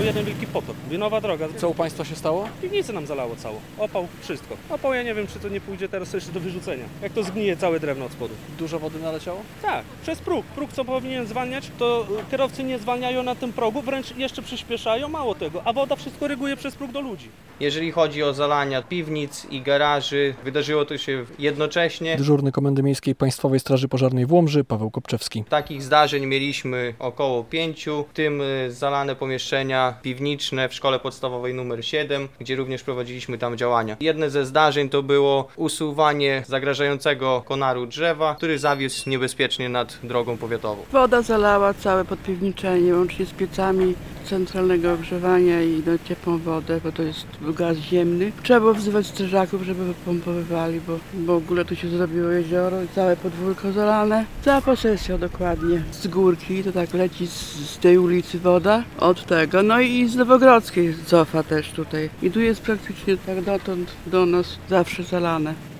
był jeden wielki potok. Mówię, nowa droga. Co u Państwa się stało? Piwnicę nam zalało cało. Opał, wszystko. Opał, ja nie wiem, czy to nie pójdzie teraz jeszcze do wyrzucenia. Jak to zgnije całe drewno od spodu. Dużo wody naleciało? Tak, przez próg. Próg, co powinien zwalniać, to kierowcy nie zwalniają na tym progu, wręcz jeszcze przyspieszają, mało tego, a woda wszystko ryguje przez próg do ludzi. Jeżeli chodzi o zalania piwnic i garaży, wydarzyło to się jednocześnie. Dyżurny Komendy Miejskiej Państwowej Straży Pożarnej w Łomży, Paweł Kopczewski. Takich zdarzeń mieliśmy około 5, w tym zalane pomieszczenia piwniczne w szkole podstawowej nr 7, gdzie również prowadziliśmy tam działania. Jedne ze zdarzeń to było usuwanie zagrażającego konaru drzewa, który zawisł niebezpiecznie nad drogą powiatową. Woda zalała całe podpiwniczenie, łącznie z piecami centralnego ogrzewania i ciepłą wodę, bo to jest gaz ziemny. Trzeba było wzywać strażaków, żeby wypompowywali, bo w ogóle tu się zrobiło jezioro i całe podwórko zalane. Cała posesja dokładnie. Z górki to tak leci z tej ulicy woda od tego. No i z Nowogrodzkiej cofa też tutaj. I tu jest praktycznie tak dotąd do nas zawsze zalane.